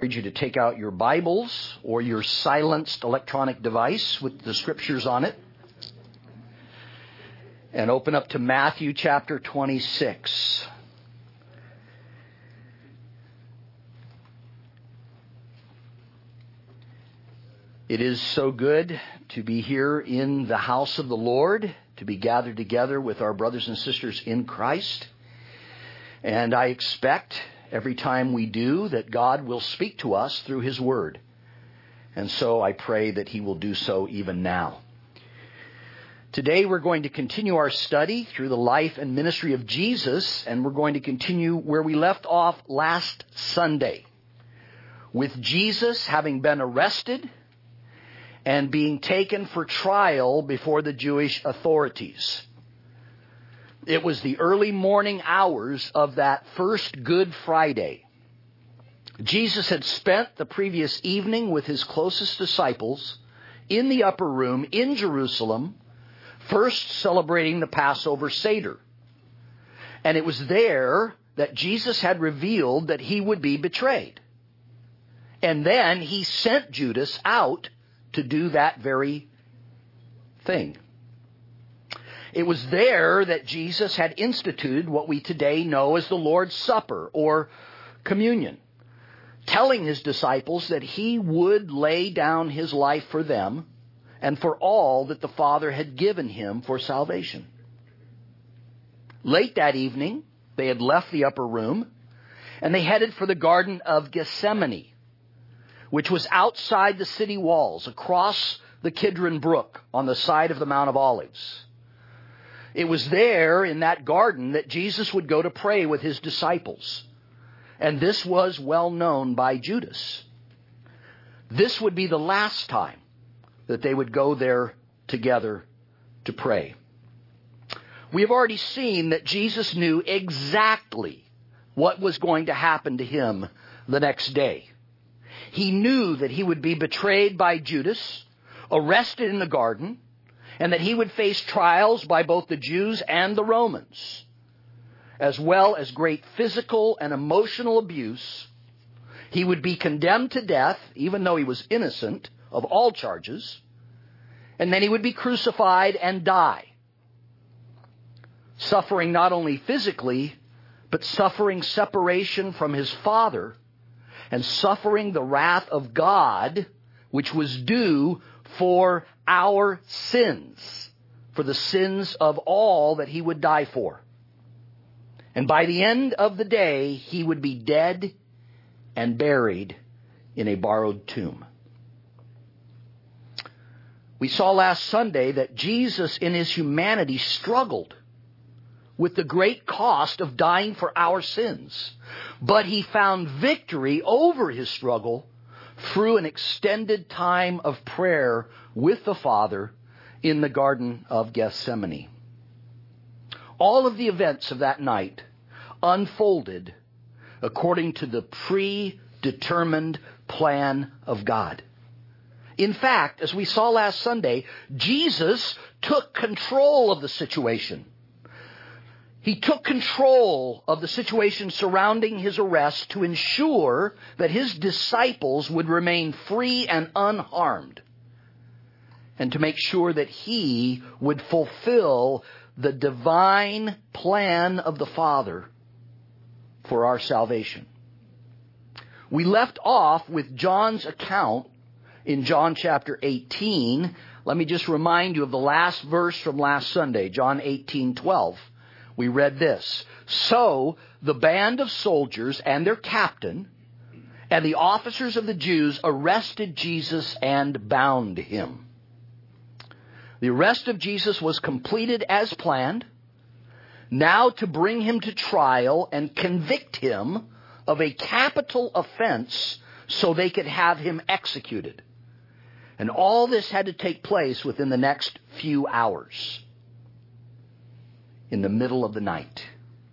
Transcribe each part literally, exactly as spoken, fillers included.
encourage you to take out your Bibles or your silenced electronic device with the scriptures on it and open up to Matthew chapter twenty-six. It is so good to be here in the house of the Lord, to be gathered together with our brothers and sisters in Christ. And I expect every time we do that God will speak to us through His Word. And so I pray that He will do so even now. Today we're going to continue our study through the life and ministry of Jesus, and we're going to continue where we left off last Sunday, with Jesus having been arrested and being taken for trial before the Jewish authorities. It was the early morning hours of that first Good Friday. Jesus had spent the previous evening with His closest disciples in the upper room in Jerusalem, first celebrating the Passover Seder. And it was there that Jesus had revealed that He would be betrayed. And then He sent Judas out to do that very thing. It was there that Jesus had instituted what we today know as the Lord's Supper or communion, telling His disciples that He would lay down His life for them and for all that the Father had given Him for salvation. Late that evening, they had left the upper room and they headed for the Garden of Gethsemane, which was outside the city walls, across the Kidron Brook on the side of the Mount of Olives. It was there in that garden that Jesus would go to pray with His disciples. And this was well known by Judas. This would be the last time that they would go there together to pray. We have already seen that Jesus knew exactly what was going to happen to Him the next day. He knew that He would be betrayed by Judas, arrested in the garden, and that He would face trials by both the Jews and the Romans, as well as great physical and emotional abuse. He would be condemned to death, even though He was innocent of all charges, and then He would be crucified and die, suffering not only physically, but suffering separation from His Father and suffering the wrath of God, which was due for our sins, for the sins of all that He would die for. And by the end of the day, He would be dead and buried in a borrowed tomb. We saw last Sunday that Jesus in His humanity struggled with the great cost of dying for our sins. But He found victory over His struggle through an extended time of prayer with the Father in the Garden of Gethsemane. All of the events of that night unfolded according to the predetermined plan of God. In fact, as we saw last Sunday, Jesus took control of the situation. He took control of the situation surrounding His arrest to ensure that His disciples would remain free and unharmed, and to make sure that He would fulfill the divine plan of the Father for our salvation. We left off with John's account in John chapter eighteen. Let me just remind you of the last verse from last Sunday, John eighteen twelve. We read this: "So the band of soldiers and their captain and the officers of the Jews arrested Jesus and bound Him." The arrest of Jesus was completed as planned, now to bring Him to trial and convict Him of a capital offense so they could have Him executed. And all this had to take place within the next few hours, in the middle of the night.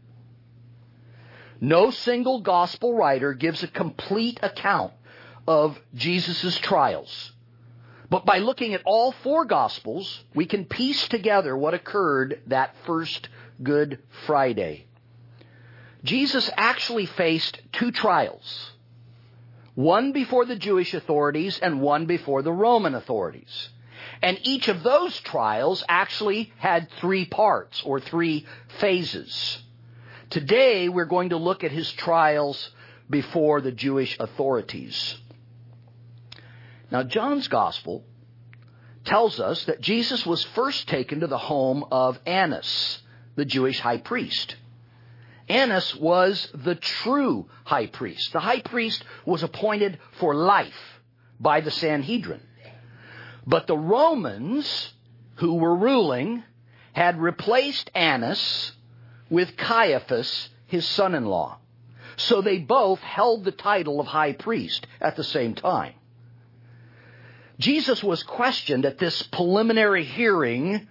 No single gospel writer gives a complete account of Jesus' trials. But by looking at all four Gospels, we can piece together what occurred that first Good Friday. Jesus actually faced two trials. One before the Jewish authorities and one before the Roman authorities. And each of those trials actually had three parts or three phases. Today we're going to look at his trials before the Jewish authorities. Now, John's Gospel tells us that Jesus was first taken to the home of Annas, the Jewish high priest. Annas was the true high priest. The high priest was appointed for life by the Sanhedrin. But the Romans, who were ruling, had replaced Annas with Caiaphas, his son-in-law. So they both held the title of high priest at the same time. Jesus was questioned at this preliminary hearing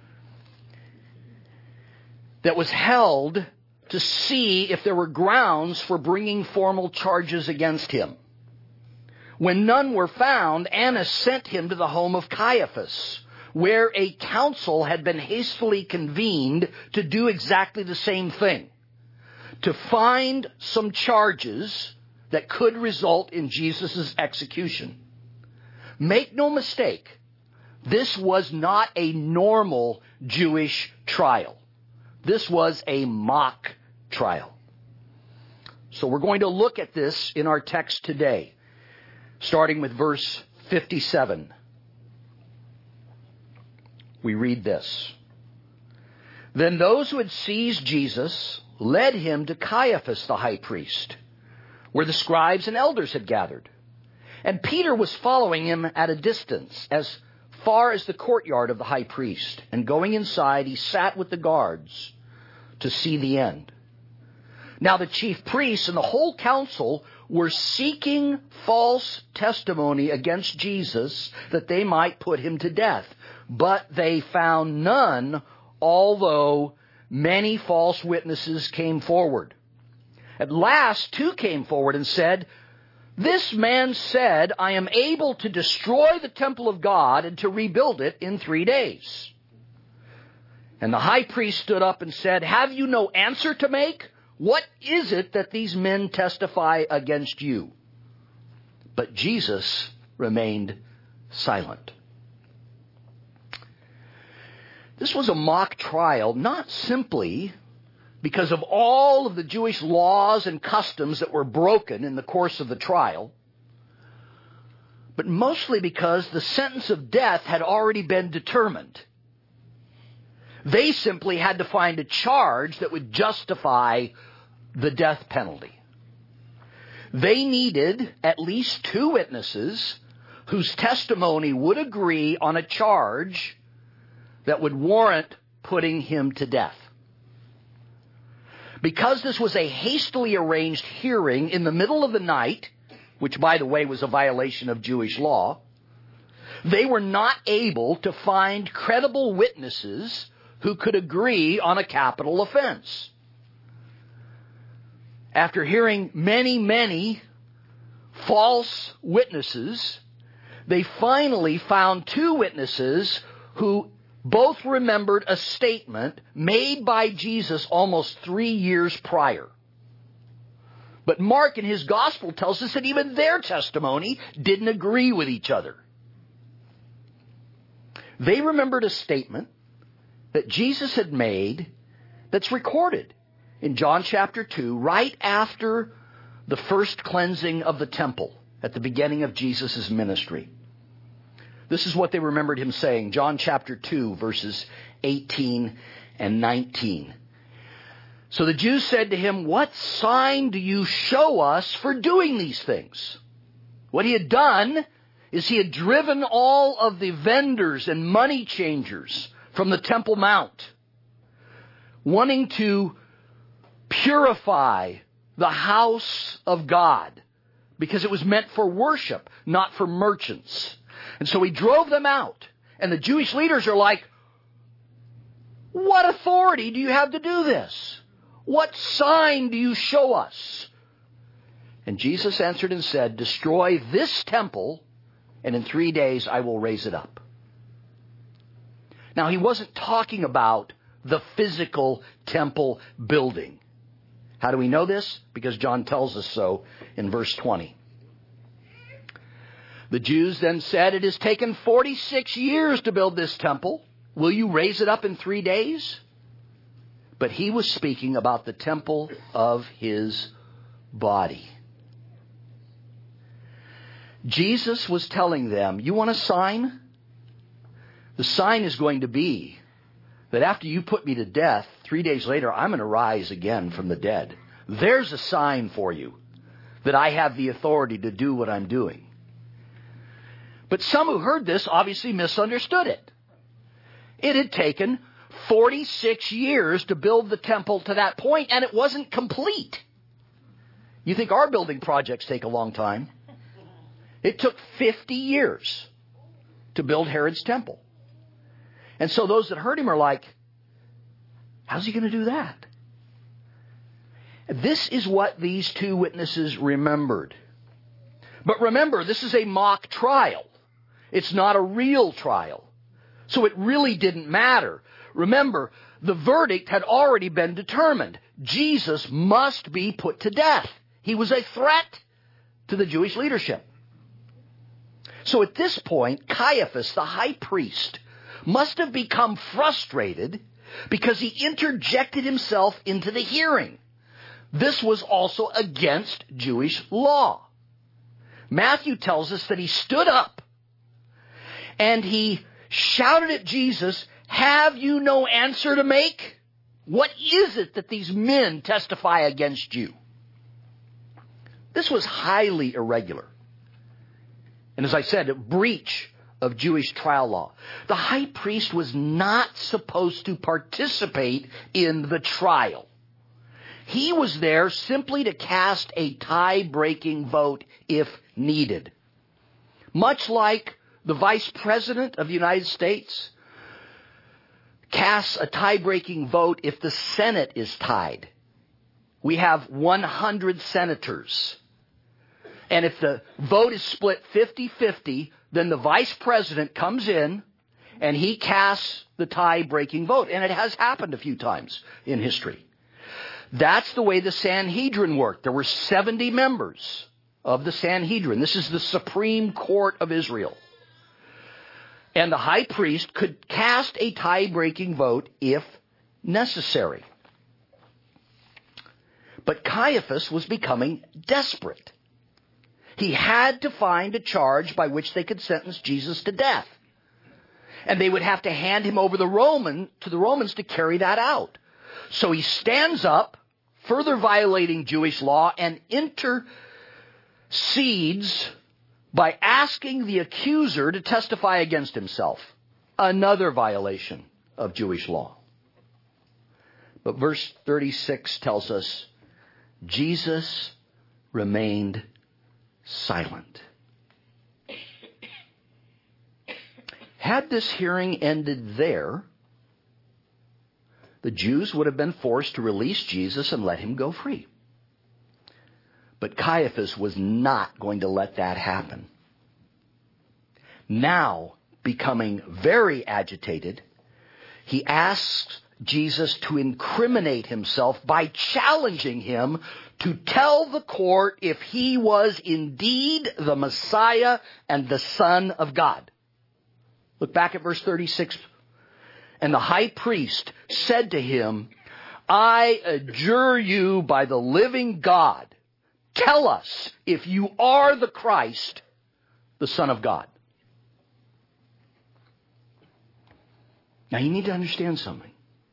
that was held to see if there were grounds for bringing formal charges against him. When none were found, Annas sent him to the home of Caiaphas, where a council had been hastily convened to do exactly the same thing, to find some charges that could result in Jesus' execution. Make no mistake, this was not a normal Jewish trial. This was a mock trial. So we're going to look at this in our text today, starting with verse fifty-seven. We read this. Then those who had seized Jesus led him to Caiaphas the high priest, where the scribes and elders had gathered. And Peter was following him at a distance, as far as the courtyard of the high priest. And going inside, he sat with the guards to see the end. Now the chief priests and the whole council were seeking false testimony against Jesus that they might put him to death. But they found none, although many false witnesses came forward. At last, two came forward and said, "This man said, I am able to destroy the temple of God and to rebuild it in three days. And the high priest stood up and said, have you no answer to make? What is it that these men testify against you?" But Jesus remained silent. This was a mock trial, not simply because of all of the Jewish laws and customs that were broken in the course of the trial, but mostly because the sentence of death had already been determined. They simply had to find a charge that would justify the death penalty. They needed at least two witnesses whose testimony would agree on a charge that would warrant putting him to death. Because this was a hastily arranged hearing in the middle of the night, which, by the way, was a violation of Jewish law, they were not able to find credible witnesses who could agree on a capital offense. After hearing many, many false witnesses, they finally found two witnesses who both remembered a statement made by Jesus almost three years prior. But Mark in his gospel tells us that even their testimony didn't agree with each other. They remembered a statement that Jesus had made that's recorded in John chapter two, right after the first cleansing of the temple at the beginning of Jesus' ministry. This is what they remembered him saying, John chapter two, verses eighteen and nineteen. So the Jews said to him, what sign do you show us for doing these things? What he had done is he had driven all of the vendors and money changers from the Temple Mount, wanting to purify the house of God, because it was meant for worship, not for merchants. And so he drove them out. And the Jewish leaders are like, what authority do you have to do this? What sign do you show us? And Jesus answered and said, destroy this temple, and in three days I will raise it up. Now, he wasn't talking about the physical temple building. How do we know this? Because John tells us so in verse twenty. The Jews then said, "It has taken forty-six years to build this temple. Will you raise it up in three days?" But he was speaking about the temple of his body. Jesus was telling them, you want a sign? The sign is going to be that after you put me to death, three days later, I'm going to rise again from the dead. There's a sign for you that I have the authority to do what I'm doing. But some who heard this obviously misunderstood it. It had taken forty-six years to build the temple to that point, and it wasn't complete. You think our building projects take a long time? It took fifty years to build Herod's temple. And so those that heard him are like, how's he going to do that? This is what these two witnesses remembered. But remember, this is a mock trial. It's not a real trial. So it really didn't matter. Remember, the verdict had already been determined. Jesus must be put to death. He was a threat to the Jewish leadership. So at this point, Caiaphas, the high priest, must have become frustrated because he interjected himself into the hearing. This was also against Jewish law. Matthew tells us that he stood up and he shouted at Jesus, "Have you no answer to make? What is it that these men testify against you?" This was highly irregular. And as I said, a breach of Jewish trial law. The high priest was not supposed to participate in the trial. He was there simply to cast a tie-breaking vote if needed. Much like the Vice President of the United States casts a tie-breaking vote if the Senate is tied. We have one hundred senators. And if the vote is split fifty-fifty, then the Vice President comes in and he casts the tie-breaking vote. And it has happened a few times in history. That's the way the Sanhedrin worked. There were seventy members of the Sanhedrin. This is the Supreme Court of Israel. And the high priest could cast a tie-breaking vote if necessary. But Caiaphas was becoming desperate. He had to find a charge by which they could sentence Jesus to death. And they would have to hand him over the Roman to the Romans to carry that out. So he stands up, further violating Jewish law, and intercedes by asking the accuser to testify against himself. Another violation of Jewish law. But verse thirty-six tells us, Jesus remained silent. Had this hearing ended there, the Jews would have been forced to release Jesus and let him go free. But Caiaphas was not going to let that happen. Now, becoming very agitated, he asks Jesus to incriminate himself by challenging him to tell the court if he was indeed the Messiah and the Son of God. Look back at verse thirty-six. And the high priest said to him, "I adjure you by the living God, tell us if you are the Christ, the Son of God." Now you need to understand something.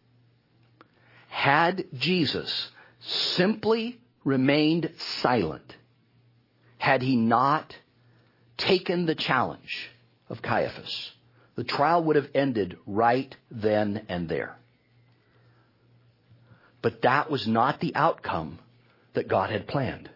Had Jesus simply remained silent, had he not taken the challenge of Caiaphas, the trial would have ended right then and there. But that was not the outcome that God had planned.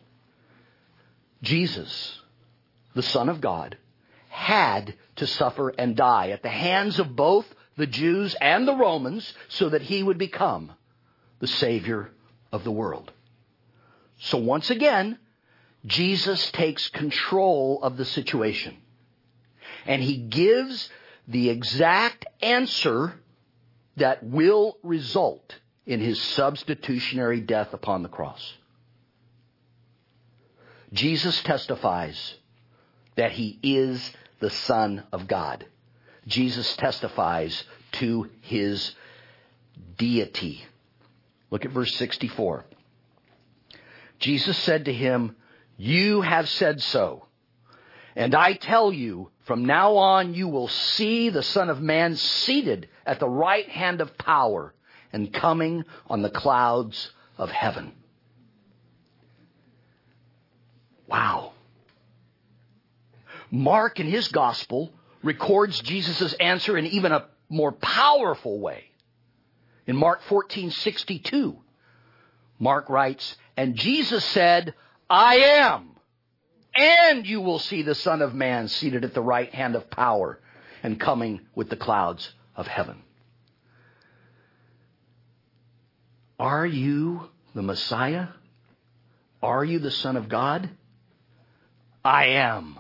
Jesus, the Son of God, had to suffer and die at the hands of both the Jews and the Romans so that he would become the Savior of the world. So once again, Jesus takes control of the situation. And he gives the exact answer that will result in his substitutionary death upon the cross. Jesus testifies, that he is the Son of God. Jesus testifies to his deity. Look at verse sixty-four. Jesus said to him, "You have said so. And I tell you, from now on you will see the Son of Man seated at the right hand of power and coming on the clouds of heaven." Wow. Mark in his gospel records Jesus' answer in even a more powerful way. In Mark fourteen sixty-two, Mark writes, "And Jesus said, I am. And you will see the Son of Man seated at the right hand of power and coming with the clouds of heaven." Are you the Messiah? Are you the Son of God? I am.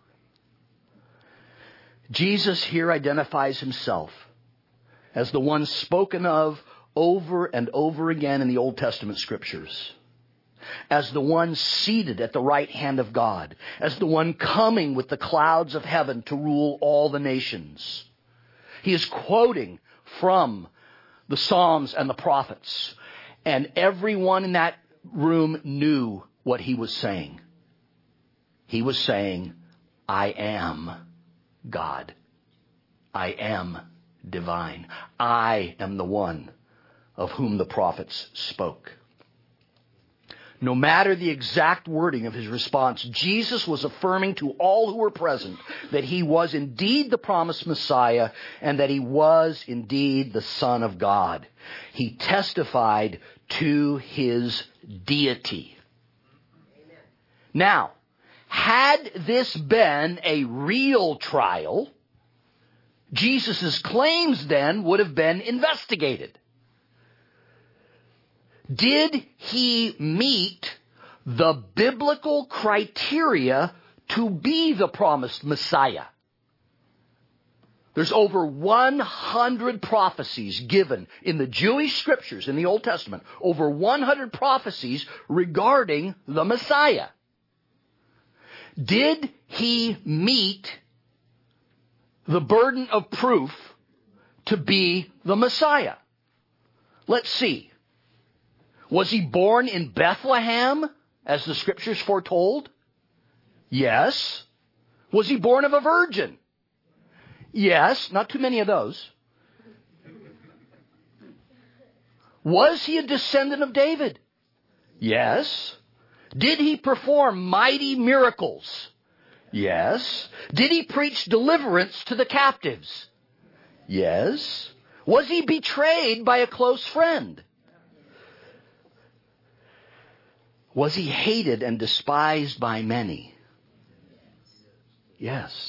Jesus here identifies himself as the one spoken of over and over again in the Old Testament scriptures, as the one seated at the right hand of God, as the one coming with the clouds of heaven to rule all the nations. He is quoting from the Psalms and the prophets, and everyone in that room knew what he was saying. He was saying, I am God. I am divine. I am the one of whom the prophets spoke. No matter the exact wording of his response, Jesus was affirming to all who were present that he was indeed the promised Messiah and that he was indeed the Son of God. He testified to his deity. Amen. Now, had this been a real trial, Jesus' claims then would have been investigated. Did he meet the biblical criteria to be the promised Messiah? There's over one hundred prophecies given in the Jewish scriptures in the Old Testament. Over one hundred prophecies regarding the Messiah. Did he meet the burden of proof to be the Messiah? Let's see. Was he born in Bethlehem, as the scriptures foretold? Yes. Was he born of a virgin? Yes. Not too many of those. Was he a descendant of David? Yes. Did he perform mighty miracles? Yes. Did he preach deliverance to the captives? Yes. Was he betrayed by a close friend? Was he hated and despised by many? Yes.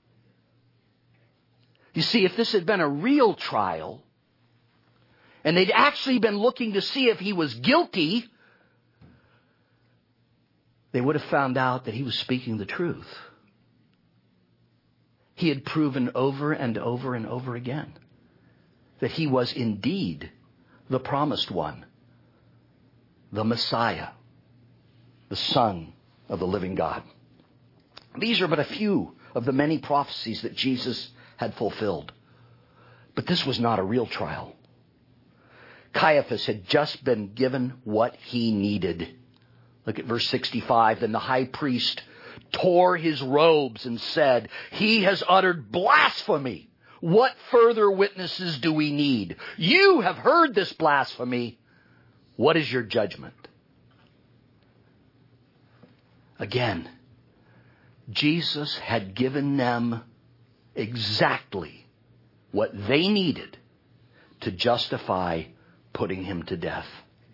You see, if this had been a real trial, and they'd actually been looking to see if he was guilty, they would have found out that he was speaking the truth. He had proven over and over and over again that he was indeed the promised one, the Messiah, the Son of the living God. These are but a few of the many prophecies that Jesus had fulfilled. But this was not a real trial. Caiaphas had just been given what he needed. Look at verse sixty-five. Then the high priest tore his robes and said, "He has uttered blasphemy. What further witnesses do we need? You have heard this blasphemy. What is your judgment?" Again, Jesus had given them exactly what they needed to justify putting him to death.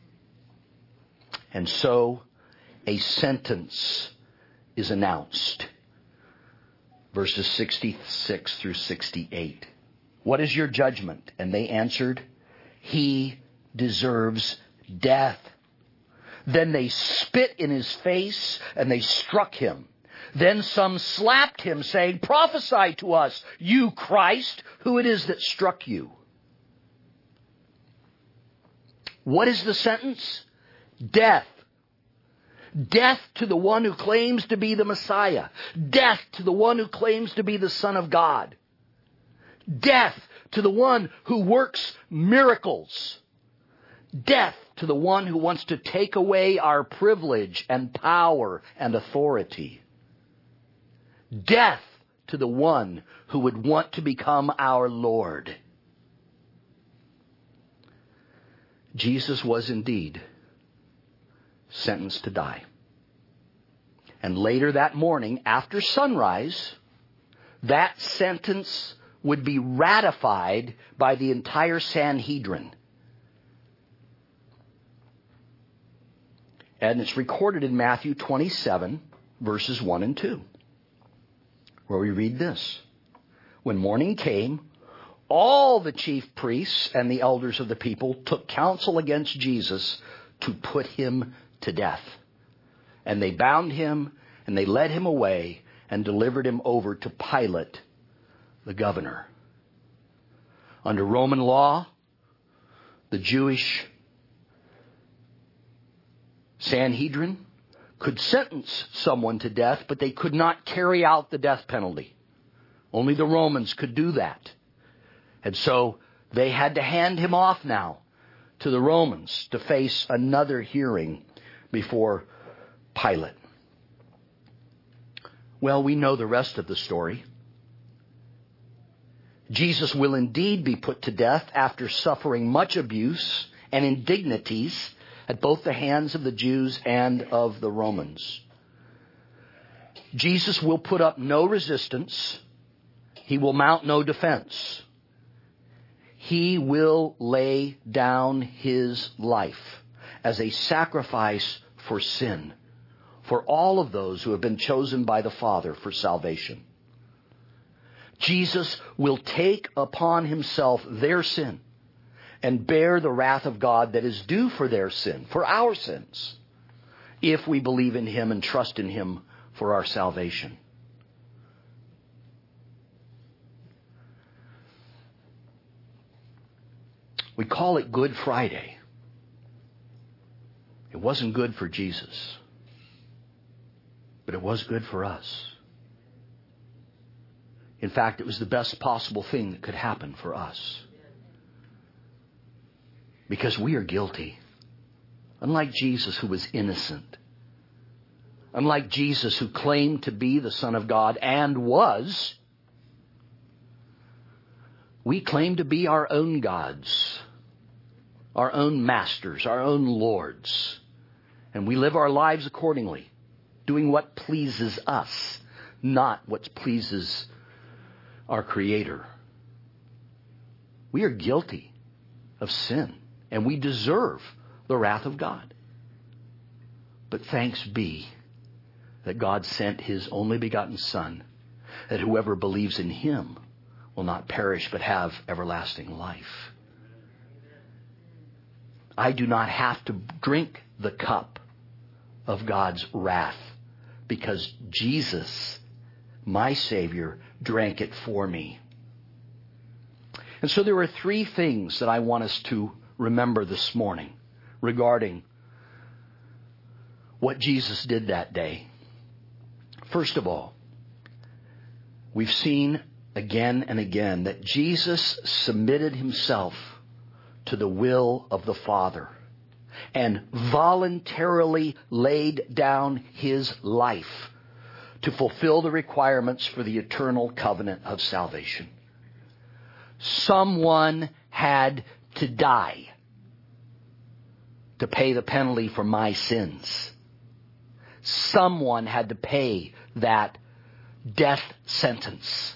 And so a sentence is announced. Verses sixty-six through sixty-eight. What is your judgment? And they answered, "He deserves death." Then they spit in his face and they struck him. Then some slapped him, saying, "Prophesy to us, you Christ, who it is that struck you." What is the sentence? Death. Death to the one who claims to be the Messiah. Death to the one who claims to be the Son of God. Death to the one who works miracles. Death to the one who wants to take away our privilege and power and authority. Death to the one who would want to become our Lord. Jesus was indeed sentenced to die. And later that morning, after sunrise, that sentence would be ratified by the entire Sanhedrin. And it's recorded in Matthew twenty-seven, verses one and two, where we read this. When morning came, all the chief priests and the elders of the people took counsel against Jesus to put him to death. And they bound him, and they led him away and delivered him over to Pilate, the governor. Under Roman law, the Jewish Sanhedrin could sentence someone to death, but they could not carry out the death penalty. Only the Romans could do that. And so they had to hand him off now to the Romans to face another hearing before Pilate. Well, we know the rest of the story. Jesus will indeed be put to death after suffering much abuse and indignities at both the hands of the Jews and of the Romans. Jesus will put up no resistance. He will mount no defense. He will lay down his life as a sacrifice for sin, for all of those who have been chosen by the Father for salvation. Jesus will take upon himself their sin and bear the wrath of God that is due for their sin, for our sins, if we believe in him and trust in him for our salvation. We call it Good Friday. It wasn't good for Jesus, but it was good for us. In fact, it was the best possible thing that could happen for us. Because we are guilty. Unlike Jesus, who was innocent. Unlike Jesus, who claimed to be the Son of God and was, we claim to be our own gods, our own masters, our own lords. And we live our lives accordingly, doing what pleases us, not what pleases our Creator. We are guilty of sin, and we deserve the wrath of God. But thanks be that God sent his only begotten Son, that whoever believes in him will not perish but have everlasting life. I do not have to drink the cup of God's wrath because Jesus, my Savior, drank it for me. And so there are three things that I want us to remember this morning regarding what Jesus did that day. First of all, we've seen again and again that Jesus submitted himself to the will of the Father and voluntarily laid down his life to fulfill the requirements for the eternal covenant of salvation. Someone had to die to pay the penalty for my sins. Someone had to pay that death sentence.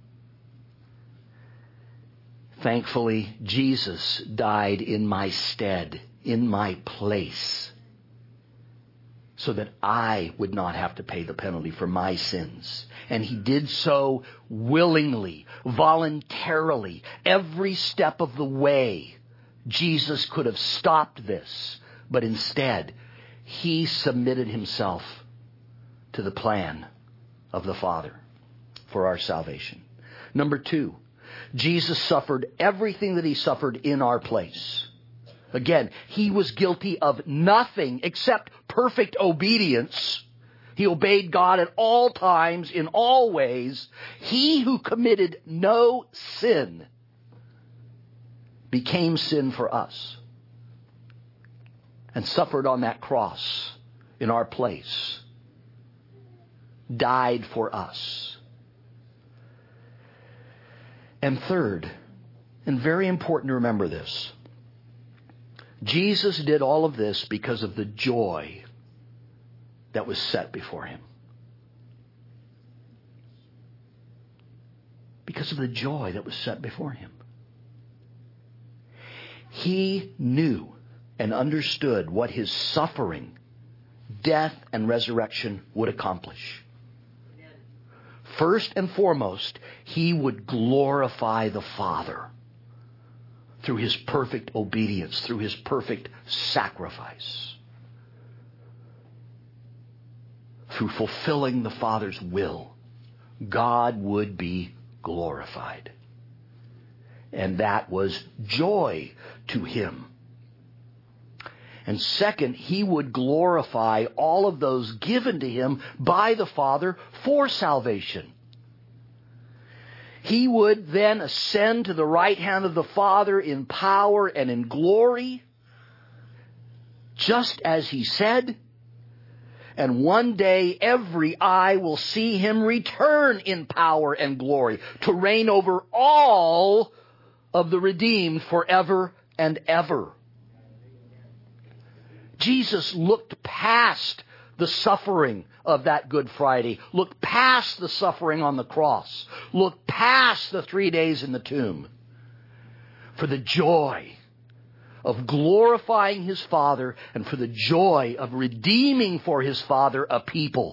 Thankfully, Jesus died in my stead, in my place, so that I would not have to pay the penalty for my sins. And he did so willingly, voluntarily, every step of the way. Jesus could have stopped this, but instead, he submitted himself to the plan of the Father for our salvation. Number two, Jesus suffered everything that he suffered in our place. Again, he was guilty of nothing except perfect obedience, he obeyed God at all times, in all ways. He who committed no sin became sin for us and suffered on that cross in our place, died for us. And third, and very important to remember this, Jesus did all of this because of the joy that was set before him. Because of the joy that was set before him. He knew and understood what his suffering, death, and resurrection would accomplish. First and foremost, he would glorify the Father through his perfect obedience, through his perfect sacrifice, through fulfilling the Father's will. God would be glorified. And that was joy to him. And second, he would glorify all of those given to him by the Father for salvation. He would then ascend to the right hand of the Father in power and in glory, just as he said. And one day every eye will see him return in power and glory to reign over all of the redeemed forever and ever. Jesus looked past the suffering of that Good Friday, looked past the suffering on the cross, looked past the three days in the tomb for the joy of glorifying his Father and for the joy of redeeming for his Father a people.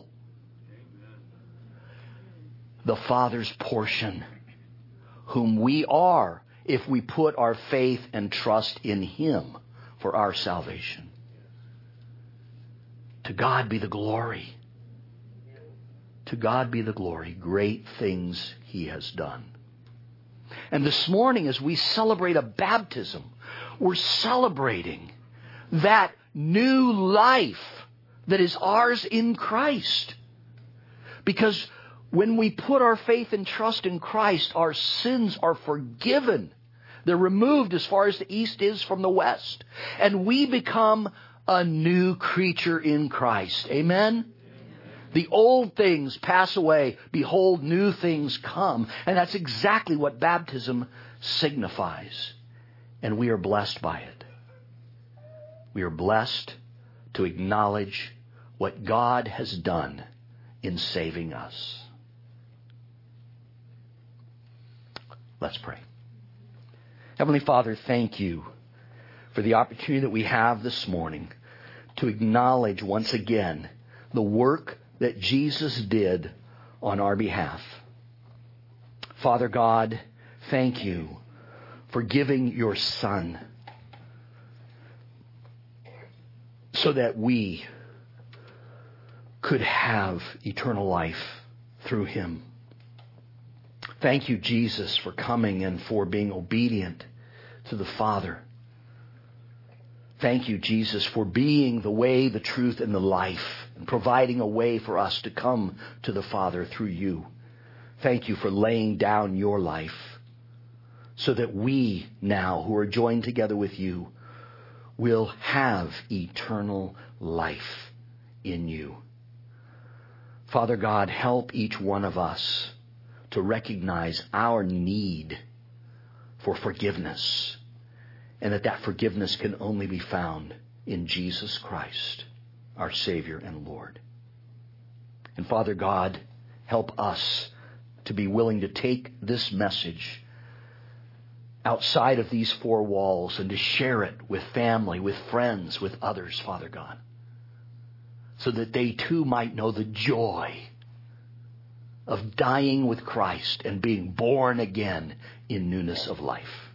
The Father's portion, whom we are if we put our faith and trust in him for our salvation. To God be the glory. To God be the glory. Great things he has done. And this morning, as we celebrate a baptism, we're celebrating that new life that is ours in Christ. Because when we put our faith and trust in Christ, our sins are forgiven. They're removed as far as the east is from the west. And we become a new creature in Christ. Amen? The old things pass away. Behold, new things come. And that's exactly what baptism signifies. And we are blessed by it. We are blessed to acknowledge what God has done in saving us. Let's pray. Heavenly Father, thank you for the opportunity that we have this morning to acknowledge once again the work that Jesus did on our behalf. Father God, thank you for giving your Son so that we could have eternal life through him. Thank you, Jesus, for coming and for being obedient to the Father. Thank you, Jesus, for being the way, the truth, and the life, and providing a way for us to come to the Father through you. Thank you for laying down your life so that we now, who are joined together with you, will have eternal life in you. Father God, help each one of us to recognize our need for forgiveness, and that that forgiveness can only be found in Jesus Christ, our Savior and Lord. And Father God, help us to be willing to take this message outside of these four walls and to share it with family, with friends, with others, Father God, so that they too might know the joy of dying with Christ and being born again in newness of life.